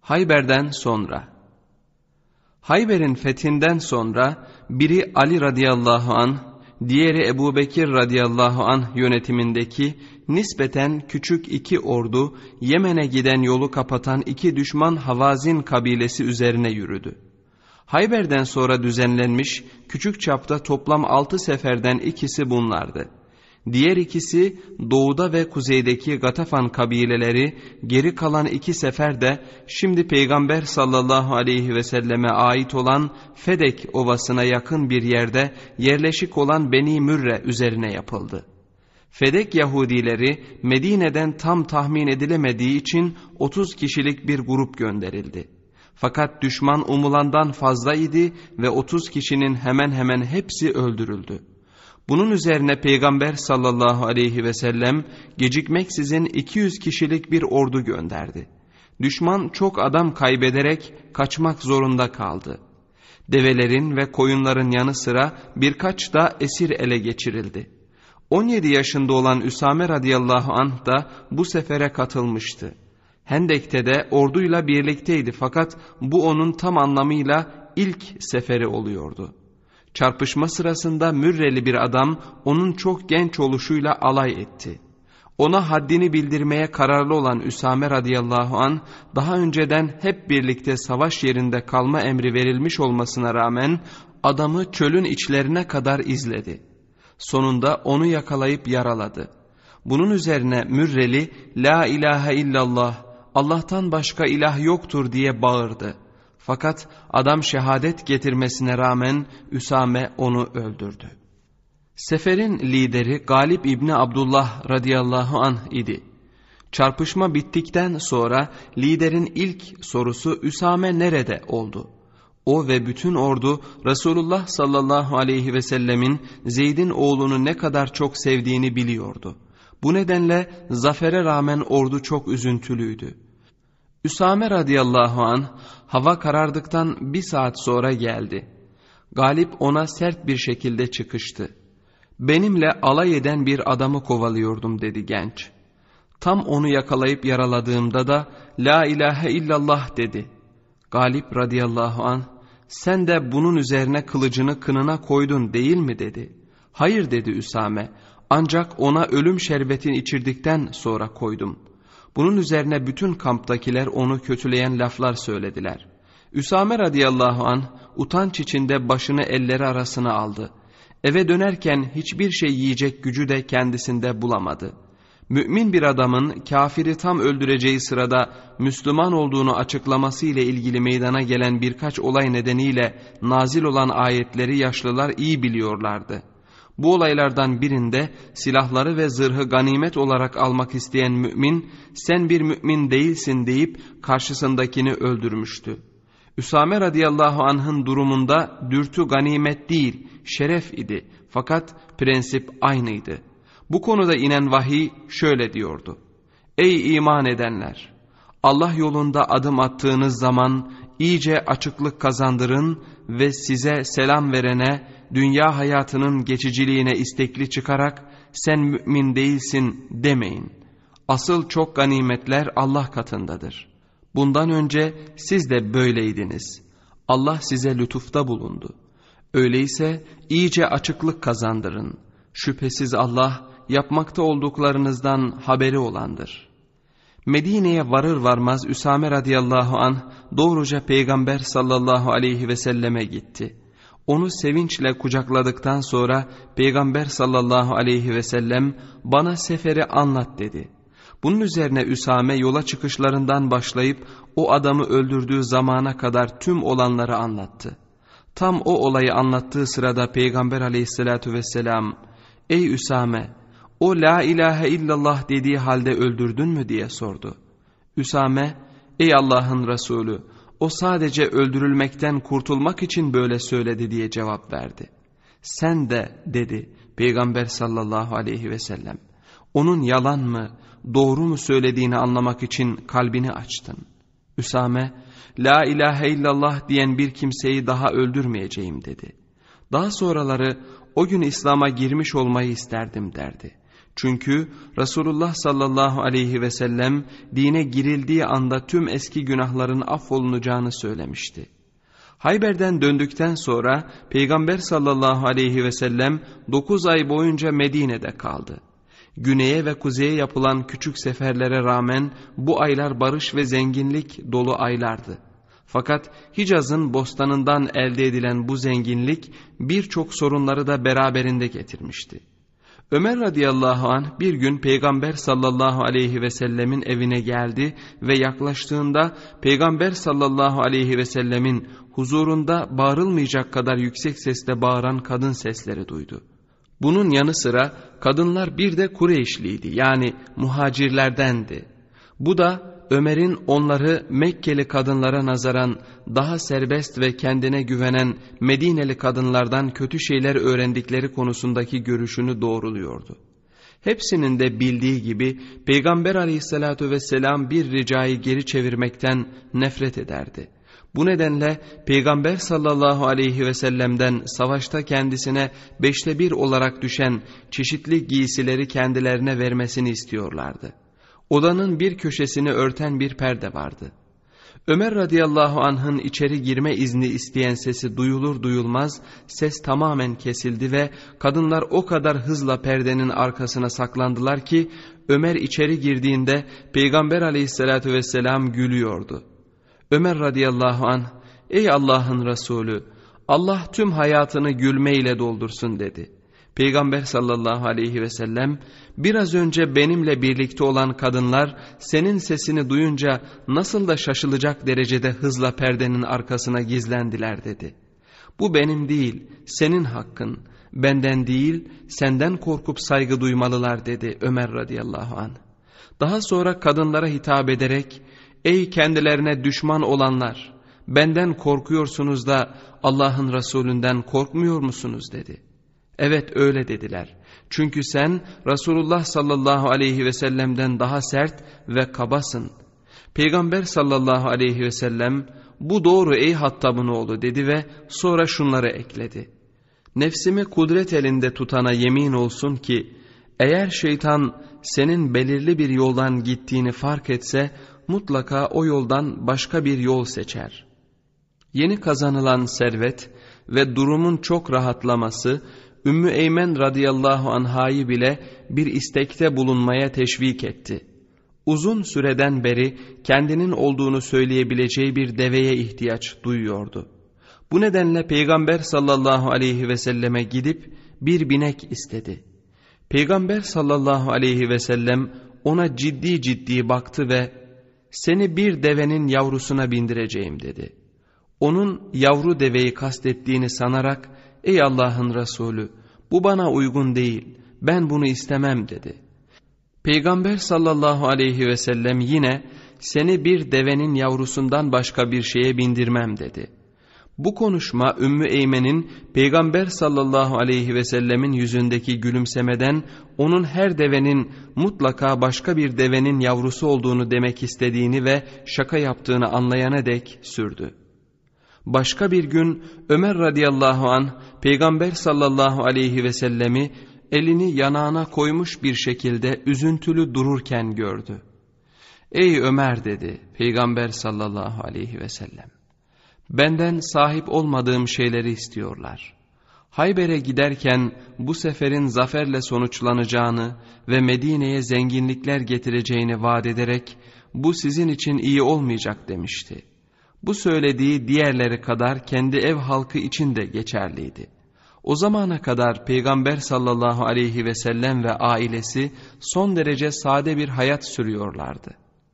Hayber'den sonra. Hayber'in fethinden sonra biri Ali radıyallahu anh, diğeri Ebu Bekir radıyallahu anh yönetimindeki nispeten küçük iki ordu Yemen'e giden yolu kapatan iki düşman Havazin kabilesi üzerine yürüdü. Hayber'den sonra düzenlenmiş küçük çapta toplam 6 seferden ikisi bunlardı. Diğer ikisi doğuda ve kuzeydeki Gatafan kabileleri, geri kalan 2 sefer de şimdi Peygamber sallallahu aleyhi ve selleme ait olan Fedek ovasına yakın bir yerde yerleşik olan Beni Mürre üzerine yapıldı. Fedek Yahudileri Medine'den tam tahmin edilemediği için 30 kişilik bir grup gönderildi. Fakat düşman umulandan fazlaydı ve 30 kişinin hemen hemen hepsi öldürüldü. Bunun üzerine Peygamber sallallahu aleyhi ve sellem gecikmeksizin 200 kişilik bir ordu gönderdi. Düşman çok adam kaybederek kaçmak zorunda kaldı. Develerin ve koyunların yanı sıra birkaç da esir ele geçirildi. 17 yaşında olan Üsame radıyallahu anh da bu sefere katılmıştı. Hendek'te de orduyla birlikteydi fakat bu onun tam anlamıyla ilk seferi oluyordu. Çarpışma sırasında Mürreli bir adam onun çok genç oluşuyla alay etti. Ona haddini bildirmeye kararlı olan Üsame radıyallahu anh daha önceden hep birlikte savaş yerinde kalma emri verilmiş olmasına rağmen adamı çölün içlerine kadar izledi. Sonunda onu yakalayıp yaraladı. Bunun üzerine Mürreli "La ilahe illallah, Allah'tan başka ilah yoktur" diye bağırdı. Fakat adam şehadet getirmesine rağmen Üsame onu öldürdü. Seferin lideri Galip İbni Abdullah radıyallahu anh idi. Çarpışma bittikten sonra liderin ilk sorusu Üsame nerede oldu? O ve bütün ordu Resulullah sallallahu aleyhi ve sellemin Zeyd'in oğlunu ne kadar çok sevdiğini biliyordu. Bu nedenle zafere rağmen ordu çok üzüntülüydü. Üsame radıyallahu anh hava karardıktan 1 saat sonra geldi. Galip ona sert bir şekilde çıkıştı. "Benimle alay eden bir adamı kovalıyordum" dedi genç. Tam onu yakalayıp yaraladığımda da "La ilahe illallah" dedi. Galip radıyallahu anh "Sen de bunun üzerine kılıcını kınına koydun değil mi?" dedi. "Hayır" dedi Üsame, "ancak ona ölüm şerbetini içirdikten sonra koydum." Bunun üzerine bütün kamptakiler onu kötüleyen laflar söylediler. Üsame radıyallahu anh utanç içinde başını elleri arasına aldı. Eve dönerken hiçbir şey yiyecek gücü de kendisinde bulamadı. Mümin bir adamın kafiri tam öldüreceği sırada Müslüman olduğunu açıklaması ile ilgili meydana gelen birkaç olay nedeniyle nazil olan ayetleri yaşlılar iyi biliyorlardı. Bu olaylardan birinde silahları ve zırhı ganimet olarak almak isteyen mümin "Sen bir mümin değilsin" deyip karşısındakini öldürmüştü. Üsame radıyallahu anh'ın durumunda dürtü ganimet değil, şeref idi. Fakat prensip aynıydı. Bu konuda inen vahiy şöyle diyordu: "Ey iman edenler! Allah yolunda adım attığınız zaman iyice açıklık kazandırın ve size selam verene, dünya hayatının geçiciliğine istekli çıkarak sen mümin değilsin demeyin. Asıl çok ganimetler Allah katındadır. Bundan önce siz de böyleydiniz. Allah size lütufta bulundu. Öyleyse iyice açıklık kazandırın. Şüphesiz Allah yapmakta olduklarınızdan haberi olandır." Medine'ye varır varmaz Üsame radıyallahu anh doğruca Peygamber sallallahu aleyhi ve selleme gitti. Onu sevinçle kucakladıktan sonra Peygamber sallallahu aleyhi ve sellem "Bana seferi anlat" dedi. Bunun üzerine Üsame yola çıkışlarından başlayıp o adamı öldürdüğü zamana kadar tüm olanları anlattı. Tam o olayı anlattığı sırada Peygamber aleyhissalatu vesselam "Ey Üsame, o la ilahe illallah dediği halde öldürdün mü?" diye sordu. Üsame "Ey Allah'ın Resulü, o sadece öldürülmekten kurtulmak için böyle söyledi" diye cevap verdi. "Sen de" dedi Peygamber sallallahu aleyhi ve sellem, "onun yalan mı, doğru mu söylediğini anlamak için kalbini açtın." Üsame "La ilahe illallah diyen bir kimseyi daha öldürmeyeceğim" dedi. Daha sonraları "O gün İslam'a girmiş olmayı isterdim" derdi. Çünkü Resulullah sallallahu aleyhi ve sellem dine girildiği anda tüm eski günahların affolunacağını söylemişti. Hayber'den döndükten sonra Peygamber sallallahu aleyhi ve sellem 9 ay boyunca Medine'de kaldı. Güneye ve kuzeye yapılan küçük seferlere rağmen bu aylar barış ve zenginlik dolu aylardı. Fakat Hicaz'ın bostanından elde edilen bu zenginlik birçok sorunları da beraberinde getirmişti. Ömer radıyallahu anh bir gün Peygamber sallallahu aleyhi ve sellemin evine geldi ve yaklaştığında Peygamber sallallahu aleyhi ve sellemin huzurunda bağırılmayacak kadar yüksek sesle bağıran kadın sesleri duydu. Bunun yanı sıra kadınlar bir de Kureyşliydi, yani muhacirlerdendi. Bu da Ömer'in onları Mekkeli kadınlara nazaran daha serbest ve kendine güvenen Medineli kadınlardan kötü şeyler öğrendikleri konusundaki görüşünü doğruluyordu. Hepsinin de bildiği gibi Peygamber aleyhissalatu vesselam bir ricayı geri çevirmekten nefret ederdi. Bu nedenle Peygamber sallallahu aleyhi ve sellem'den savaşta kendisine 5'te 1 olarak düşen çeşitli giysileri kendilerine vermesini istiyorlardı. Odanın bir köşesini örten bir perde vardı. Ömer radıyallahu anh'ın içeri girme izni isteyen sesi duyulur duyulmaz ses tamamen kesildi ve kadınlar o kadar hızla perdenin arkasına saklandılar ki Ömer içeri girdiğinde Peygamber aleyhissalatu vesselam gülüyordu. Ömer radıyallahu anh, "Ey Allah'ın Resulü, Allah tüm hayatını gülmeyle doldursun," dedi. Peygamber sallallahu aleyhi ve sellem, "Biraz önce benimle birlikte olan kadınlar senin sesini duyunca nasıl da şaşılacak derecede hızla perdenin arkasına gizlendiler," dedi. "Bu benim değil, senin hakkın. Benden değil, senden korkup saygı duymalılar," dedi Ömer radıyallahu anh. Daha sonra kadınlara hitap ederek, "Ey kendilerine düşman olanlar, benden korkuyorsunuz da Allah'ın Resulünden korkmuyor musunuz?" dedi. "Evet öyle," dediler. "Çünkü sen Resulullah sallallahu aleyhi ve sellem'den daha sert ve kabasın." Peygamber sallallahu aleyhi ve sellem, "Bu doğru ey Hattab'ın oğlu," dedi ve sonra şunları ekledi. "Nefsimi kudret elinde tutana yemin olsun ki eğer şeytan senin belirli bir yoldan gittiğini fark etse mutlaka o yoldan başka bir yol seçer." Yeni kazanılan servet ve durumun çok rahatlaması Ümmü Eymen radıyallahu anhayı bile bir istekte bulunmaya teşvik etti. Uzun süreden beri kendinin olduğunu söyleyebileceği bir deveye ihtiyaç duyuyordu. Bu nedenle Peygamber sallallahu aleyhi ve selleme gidip bir binek istedi. Peygamber sallallahu aleyhi ve sellem ona ciddi ciddi baktı ve "Seni bir devenin yavrusuna bindireceğim," dedi. Onun yavru deveyi kastettiğini sanarak, "Ey Allah'ın Resulü, bu bana uygun değil, ben bunu istemem," dedi. Peygamber sallallahu aleyhi ve sellem yine "Seni bir devenin yavrusundan başka bir şeye bindirmem," dedi. Bu konuşma Ümmü Eymen'in Peygamber sallallahu aleyhi ve sellemin yüzündeki gülümsemeden onun her devenin mutlaka başka bir devenin yavrusu olduğunu demek istediğini ve şaka yaptığını anlayana dek sürdü. Başka bir gün Ömer radıyallahu anh Peygamber sallallahu aleyhi ve sellemi elini yanağına koymuş bir şekilde üzüntülü dururken gördü. "Ey Ömer," dedi Peygamber sallallahu aleyhi ve sellem, "benden sahip olmadığım şeyleri istiyorlar. Hayber'e giderken bu seferin zaferle sonuçlanacağını ve Medine'ye zenginlikler getireceğini vaat ederek bu sizin için iyi olmayacak demişti." Bu söylediği diğerleri kadar kendi ev halkı için de geçerliydi. O zamana kadar Peygamber sallallahu aleyhi ve sellem ve ailesi son derece sade bir hayat sürüyorlardı.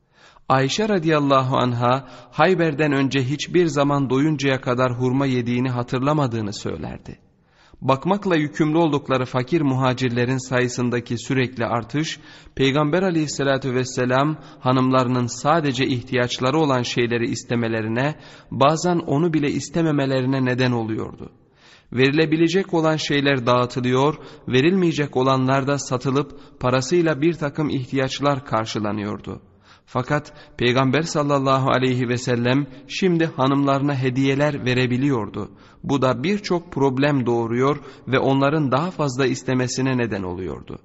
Ayşe radıyallahu anha Hayber'den önce hiçbir zaman doyuncaya kadar hurma yediğini hatırlamadığını söylerdi. Bakmakla yükümlü oldukları fakir muhacirlerin sayısındaki sürekli artış, Peygamber aleyhissalatu vesselam hanımlarının sadece ihtiyaçları olan şeyleri istemelerine, bazen onu bile istememelerine neden oluyordu. Verilebilecek olan şeyler dağıtılıyor, verilmeyecek olanlar da satılıp parasıyla bir takım ihtiyaçlar karşılanıyordu. Fakat Peygamber sallallahu aleyhi ve sellem şimdi hanımlarına hediyeler verebiliyordu. Bu da birçok problem doğuruyor ve onların daha fazla istemesine neden oluyordu.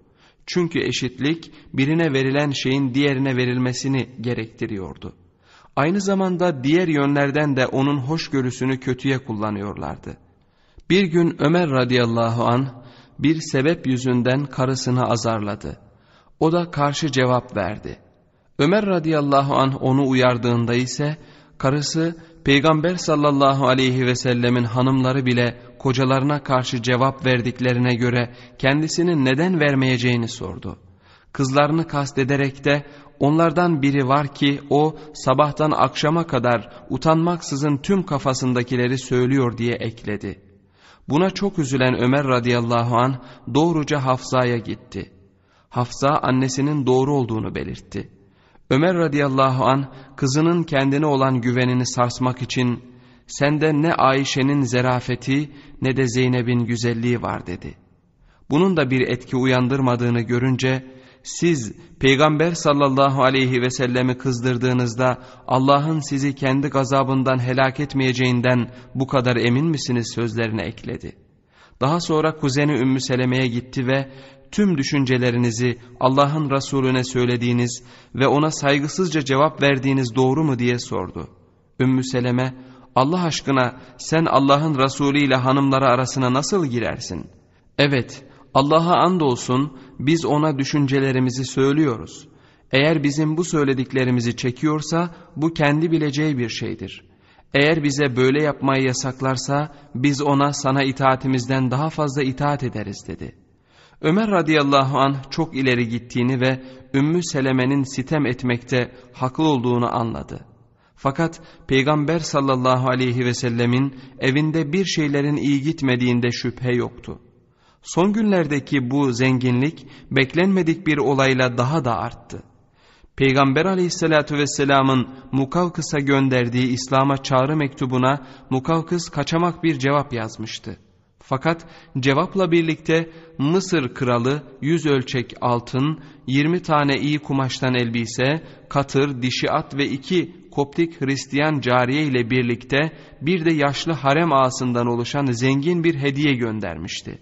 Çünkü eşitlik birine verilen şeyin diğerine verilmesini gerektiriyordu. Aynı zamanda diğer yönlerden de onun hoşgörüsünü kötüye kullanıyorlardı. Bir gün Ömer radıyallahu anh bir sebep yüzünden karısını azarladı. O da karşı cevap verdi. Ömer radıyallahu anh onu uyardığında ise karısı Peygamber sallallahu aleyhi ve sellemin hanımları bile kocalarına karşı cevap verdiklerine göre kendisinin neden vermeyeceğini sordu. Kızlarını kastederek de onlardan biri var ki o sabahtan akşama kadar utanmaksızın tüm kafasındakileri söylüyor diye ekledi. Buna çok üzülen Ömer radıyallahu anh doğruca Hafsa'ya gitti. Hafsa annesinin doğru olduğunu belirtti. Ömer radıyallahu anh kızının kendine olan güvenini sarsmak için sende ne Ayşe'nin zerafeti ne de Zeynep'in güzelliği var dedi. Bunun da bir etki uyandırmadığını görünce siz Peygamber sallallahu aleyhi ve sellemi kızdırdığınızda Allah'ın sizi kendi gazabından helak etmeyeceğinden bu kadar emin misiniz sözlerine ekledi. Daha sonra kuzeni Ümmü Seleme'ye gitti ve tüm düşüncelerinizi Allah'ın Resulüne söylediğiniz ve ona saygısızca cevap verdiğiniz doğru mu diye sordu. Ümmü Seleme, Allah aşkına sen Allah'ın Resulü ile hanımları arasına nasıl girersin? Evet, Allah'a andolsun biz ona düşüncelerimizi söylüyoruz. Eğer bizim bu söylediklerimizi çekiyorsa bu kendi bileceği bir şeydir. Eğer bize böyle yapmayı yasaklarsa biz ona sana itaatimizden daha fazla itaat ederiz dedi. Ömer radıyallahu anh çok ileri gittiğini ve Ümmü Seleme'nin sitem etmekte haklı olduğunu anladı. Fakat Peygamber sallallahu aleyhi ve sellemin evinde bir şeylerin iyi gitmediğinde şüphe yoktu. Son günlerdeki bu zenginlik beklenmedik bir olayla daha da arttı. Peygamber aleyhissalatü vesselamın Mukavkıs'a gönderdiği İslam'a çağrı mektubuna Mukavkıs kaçamak bir cevap yazmıştı. Fakat cevapla birlikte Mısır kralı 100 ölçek altın, 20 tane iyi kumaştan elbise, katır, dişi at ve 2 Koptik Hristiyan cariye ile birlikte bir de yaşlı harem ağasından oluşan zengin bir hediye göndermişti.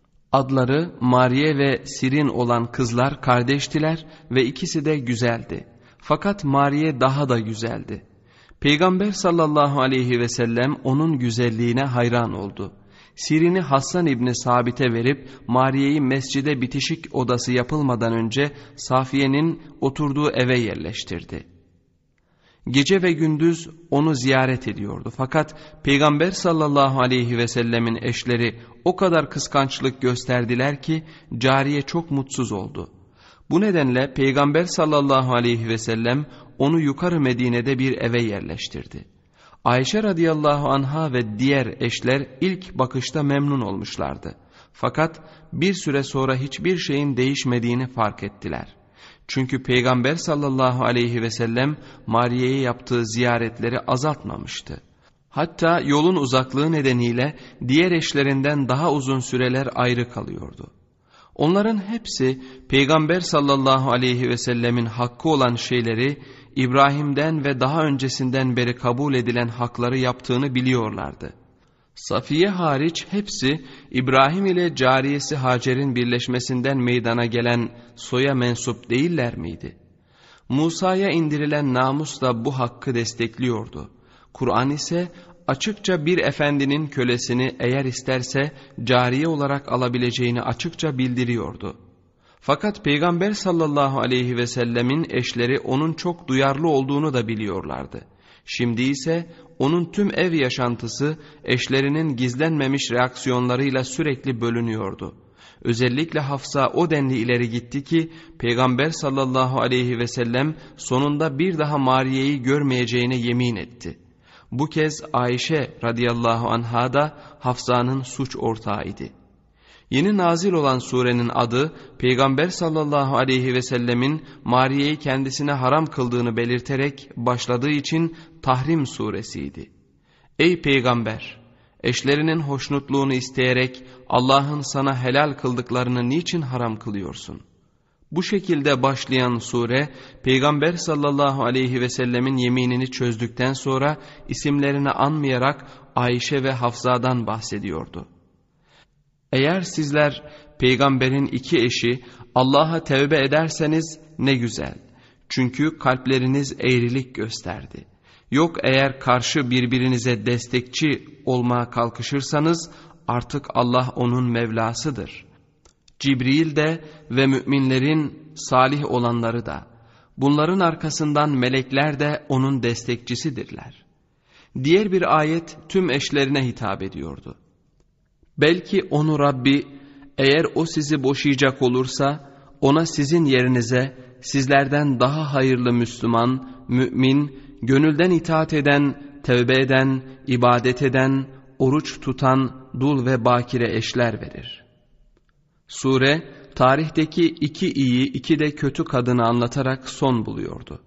Adları Mariye ve Sirin olan kızlar kardeştiler ve ikisi de güzeldi. Fakat Mariye daha da güzeldi. Peygamber sallallahu aleyhi ve sellem onun güzelliğine hayran oldu. Sirin'i Hassan İbni Sabit'e verip Mariye'yi mescide bitişik odası yapılmadan önce Safiye'nin oturduğu eve yerleştirdi. Gece ve gündüz onu ziyaret ediyordu. Fakat Peygamber sallallahu aleyhi ve sellemin eşleri o kadar kıskançlık gösterdiler ki cariye çok mutsuz oldu. Bu nedenle Peygamber sallallahu aleyhi ve sellem onu yukarı Medine'de bir eve yerleştirdi. Ayşe radıyallahu anha ve diğer eşler ilk bakışta memnun olmuşlardı. Fakat bir süre sonra hiçbir şeyin değişmediğini fark ettiler. Çünkü Peygamber sallallahu aleyhi ve sellem Mariye'ye yaptığı ziyaretleri azaltmamıştı. Hatta yolun uzaklığı nedeniyle diğer eşlerinden daha uzun süreler ayrı kalıyordu. Onların hepsi Peygamber sallallahu aleyhi ve sellemin hakkı olan şeyleri İbrahim'den ve daha öncesinden beri kabul edilen hakları yaptığını biliyorlardı. Safiye hariç hepsi İbrahim ile cariyesi Hacer'in birleşmesinden meydana gelen soya mensup değiller miydi? Musa'ya indirilen namus da bu hakkı destekliyordu. Kur'an ise açıkça bir efendinin kölesini eğer isterse cariye olarak alabileceğini açıkça bildiriyordu. Fakat Peygamber sallallahu aleyhi ve sellemin eşleri onun çok duyarlı olduğunu da biliyorlardı. Şimdi ise onun tüm ev yaşantısı eşlerinin gizlenmemiş reaksiyonlarıyla sürekli bölünüyordu. Özellikle Hafsa o denli ileri gitti ki Peygamber sallallahu aleyhi ve sellem sonunda bir daha Mariye'yi görmeyeceğine yemin etti. Bu kez Ayşe radıyallahu anha da Hafsa'nın suç ortağıydı. Yeni nazil olan surenin adı Peygamber sallallahu aleyhi ve sellemin Mariye'yi kendisine haram kıldığını belirterek başladığı için Tahrim suresiydi. Ey Peygamber! Eşlerinin hoşnutluğunu isteyerek Allah'ın sana helal kıldıklarını niçin haram kılıyorsun? Bu şekilde başlayan sure Peygamber sallallahu aleyhi ve sellemin yeminini çözdükten sonra isimlerini anmayarak Ayşe ve Hafsa'dan bahsediyordu. Eğer sizler peygamberin iki eşi Allah'a tevbe ederseniz ne güzel. Çünkü kalpleriniz eğrilik gösterdi. Yok eğer karşı birbirinize destekçi olmaya kalkışırsanız artık Allah onun Mevlasıdır. Cibril de ve müminlerin salih olanları da, bunların arkasından melekler de onun destekçisidirler. Diğer bir ayet tüm eşlerine hitap ediyordu. Belki onu Rabbi, eğer o sizi boşayacak olursa, ona sizin yerinize sizlerden daha hayırlı Müslüman, mümin, gönülden itaat eden, tevbe eden, ibadet eden, oruç tutan dul ve bakire eşler verir. Sure, tarihteki iki iyi, iki de kötü kadını anlatarak son buluyordu.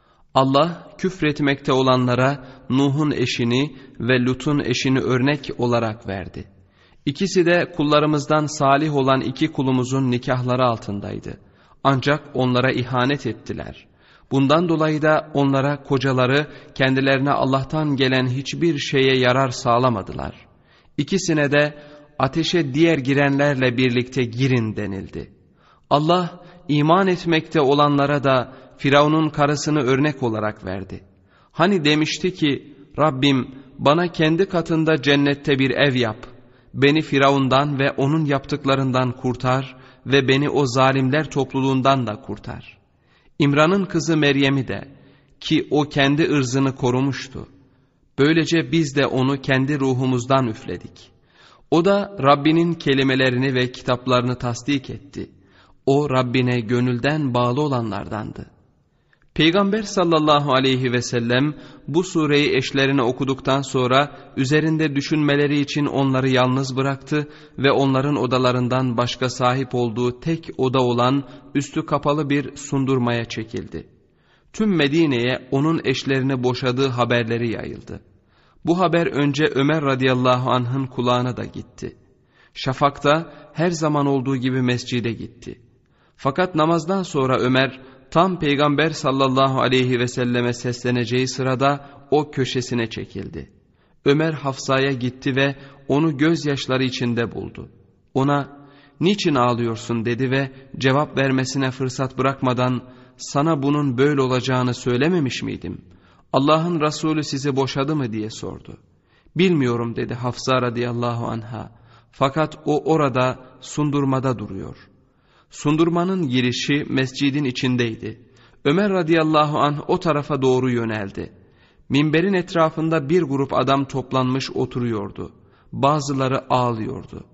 Allah, küfretmekte olanlara Nuh'un eşini ve Lut'un eşini örnek olarak verdi. İkisi de kullarımızdan salih olan iki kulumuzun nikahları altındaydı. Ancak onlara ihanet ettiler. Bundan dolayı da onlara kocaları kendilerine Allah'tan gelen hiçbir şeye yarar sağlamadılar. İkisine de ateşe diğer girenlerle birlikte girin denildi. Allah iman etmekte olanlara da Firavun'un karısını örnek olarak verdi. Hani demişti ki Rabbim bana kendi katında cennette bir ev yap. Beni Firavun'dan ve onun yaptıklarından kurtar ve beni o zalimler topluluğundan da kurtar. İmran'ın kızı Meryem'i de ki o kendi ırzını korumuştu. Böylece biz de onu kendi ruhumuzdan üfledik. O da Rabbinin kelimelerini ve kitaplarını tasdik etti. O Rabbine gönülden bağlı olanlardandı. Peygamber sallallahu aleyhi ve sellem bu sureyi eşlerine okuduktan sonra üzerinde düşünmeleri için onları yalnız bıraktı ve onların odalarından başka sahip olduğu tek oda olan üstü kapalı bir sundurmaya çekildi. Tüm Medine'ye onun eşlerini boşadığı haberleri yayıldı. Bu haber önce Ömer radıyallahu anh'ın kulağına da gitti. Şafakta her zaman olduğu gibi mescide gitti. Fakat namazdan sonra Ömer tam Peygamber sallallahu aleyhi ve selleme sesleneceği sırada o köşesine çekildi. Ömer Hafsa'ya gitti ve onu gözyaşları içinde buldu. Ona "Niçin ağlıyorsun?" dedi ve cevap vermesine fırsat bırakmadan "Sana bunun böyle olacağını söylememiş miydim? Allah'ın Resulü sizi boşadı mı?" diye sordu. "Bilmiyorum" dedi Hafsa radıyallahu anha. Fakat o orada sundurmada duruyor. Sundurmanın girişi mescidin içindeydi. Ömer radıyallahu anh o tarafa doğru yöneldi. Minberin etrafında bir grup adam toplanmış oturuyordu. Bazıları ağlıyordu.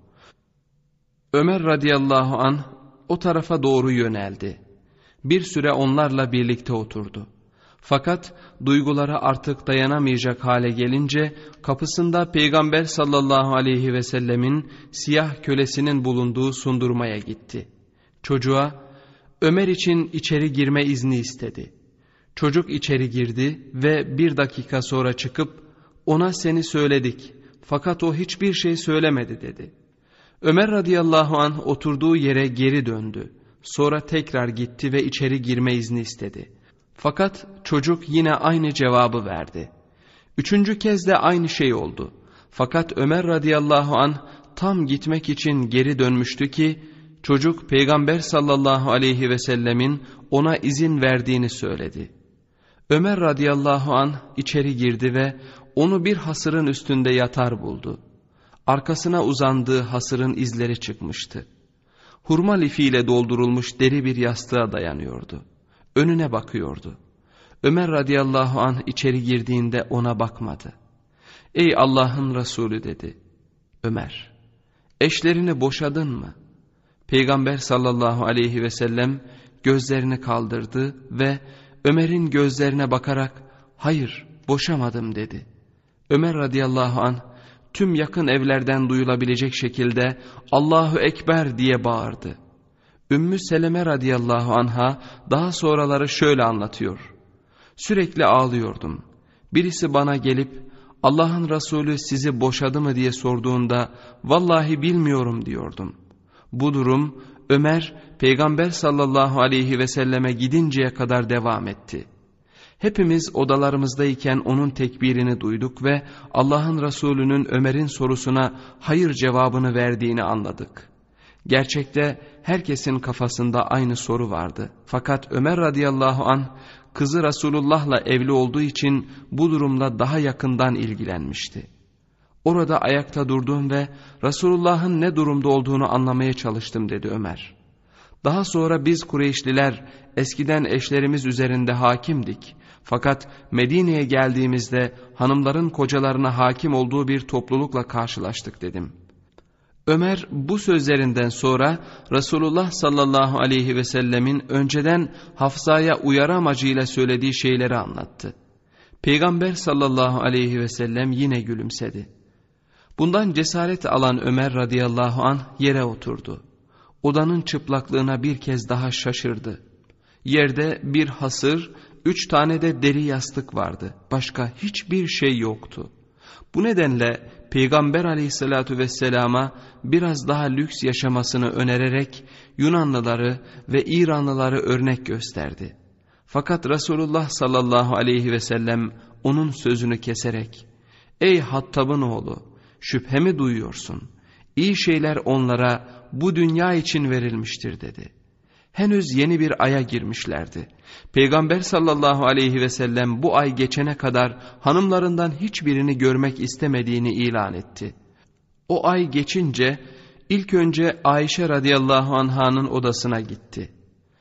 Ömer radıyallahu anh o tarafa doğru yöneldi. Bir süre onlarla birlikte oturdu. Fakat duyguları artık dayanamayacak hale gelince kapısında Peygamber sallallahu aleyhi ve sellemin siyah kölesinin bulunduğu sundurmaya gitti. Çocuğa Ömer için içeri girme izni istedi. Çocuk içeri girdi ve 1 dakika sonra çıkıp "Ona seni söyledik fakat o hiçbir şey söylemedi" dedi. Ömer radıyallahu anh oturduğu yere geri döndü. Sonra tekrar gitti ve içeri girme izni istedi. Fakat çocuk yine aynı cevabı verdi. 3. kez de aynı şey oldu. Fakat Ömer radıyallahu anh tam gitmek için geri dönmüştü ki çocuk Peygamber sallallahu aleyhi ve sellemin ona izin verdiğini söyledi. Ömer radıyallahu anh içeri girdi ve onu bir hasırın üstünde yatar buldu. Arkasına uzandığı hasırın izleri çıkmıştı. Hurma lifiyle doldurulmuş deri bir yastığa dayanıyordu. Önüne bakıyordu. Ömer radıyallahu anh içeri girdiğinde ona bakmadı. "Ey Allah'ın Resulü" dedi. Ömer, "Eşlerini boşadın mı?" Peygamber sallallahu aleyhi ve sellem gözlerini kaldırdı ve Ömer'in gözlerine bakarak "Hayır, boşamadım" dedi. Ömer radıyallahu anh tüm yakın evlerden duyulabilecek şekilde "Allahu Ekber" diye bağırdı. Ümmü Seleme radıyallahu anha daha sonraları şöyle anlatıyor. "Sürekli ağlıyordum. Birisi bana gelip Allah'ın Resulü sizi boşadı mı diye sorduğunda vallahi bilmiyorum diyordum. Bu durum Ömer Peygamber sallallahu aleyhi ve selleme gidinceye kadar devam etti. Hepimiz odalarımızdayken onun tekbirini duyduk ve Allah'ın Resulü'nün Ömer'in sorusuna hayır cevabını verdiğini anladık. Gerçekte herkesin kafasında aynı soru vardı. Fakat Ömer radıyallahu anh kızı Resulullah'la evli olduğu için bu durumla daha yakından ilgilenmişti. Orada ayakta durdum ve Resulullah'ın ne durumda olduğunu anlamaya çalıştım dedi Ömer. Daha sonra biz Kureyşliler eskiden eşlerimiz üzerinde hakimdik. Fakat Medine'ye geldiğimizde hanımların kocalarına hakim olduğu bir toplulukla karşılaştık dedim. Ömer bu sözlerinden sonra Resulullah sallallahu aleyhi ve sellemin önceden Hafsa'ya uyarı amacıyla söylediği şeyleri anlattı. Peygamber sallallahu aleyhi ve sellem yine gülümsedi. Bundan cesaret alan Ömer radıyallahu anh yere oturdu. Odanın çıplaklığına bir kez daha şaşırdı. Yerde bir hasır, 3 tane de deri yastık vardı. Başka hiçbir şey yoktu. Bu nedenle Peygamber aleyhissalatu vesselama biraz daha lüks yaşamasını önererek Yunanlıları ve İranlıları örnek gösterdi. Fakat Resulullah sallallahu aleyhi ve sellem onun sözünü keserek, "Ey Hattab'ın oğlu, şüphe mi duyuyorsun? İyi şeyler onlara bu dünya için verilmiştir" dedi. Henüz yeni bir aya girmişlerdi. Peygamber sallallahu aleyhi ve sellem bu ay geçene kadar hanımlarından hiçbirini görmek istemediğini ilan etti. O ay geçince ilk önce Ayşe radıyallahu anh'ın odasına gitti.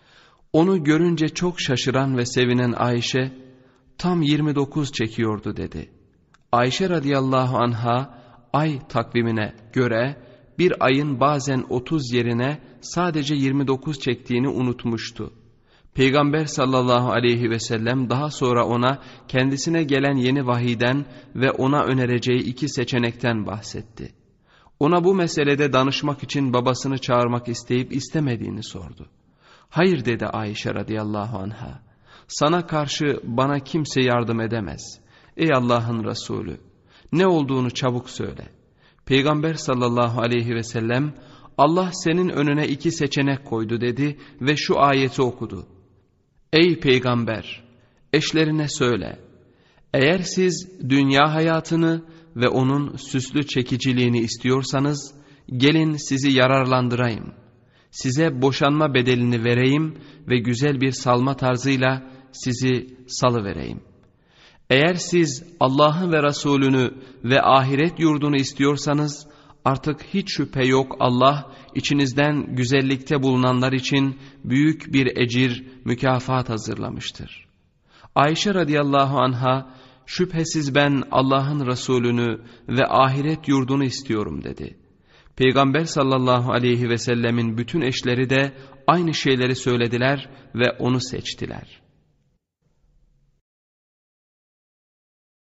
Onu görünce çok şaşıran ve sevinen Ayşe, "Tam 29 çekiyordu" dedi. Ayşe radıyallahu anh'a ay takvimine göre bir ayın bazen 30 yerine sadece 29 çektiğini unutmuştu. Peygamber sallallahu aleyhi ve sellem daha sonra ona kendisine gelen yeni vahiyden ve ona önereceği 2 seçenekten bahsetti. Ona bu meselede danışmak için babasını çağırmak isteyip istemediğini sordu. "Hayır" dedi Ayşe radıyallahu anha. "Sana karşı bana kimse yardım edemez. Ey Allah'ın Resulü, ne olduğunu çabuk söyle." Peygamber sallallahu aleyhi ve sellem, "Allah senin önüne 2 seçenek koydu" dedi ve şu ayeti okudu. "Ey Peygamber, eşlerine söyle, eğer siz dünya hayatını ve onun süslü çekiciliğini istiyorsanız, gelin sizi yararlandırayım. Size boşanma bedelini vereyim ve güzel bir salma tarzıyla sizi salıvereyim. Eğer siz Allah'ı ve Resulünü ve ahiret yurdunu istiyorsanız, artık hiç şüphe yok Allah içinizden güzellikte bulunanlar için büyük bir ecir, mükafat hazırlamıştır." Ayşe radıyallahu anha, "Şüphesiz ben Allah'ın Resulünü ve ahiret yurdunu istiyorum" dedi. Peygamber sallallahu aleyhi ve sellemin bütün eşleri de aynı şeyleri söylediler ve onu seçtiler.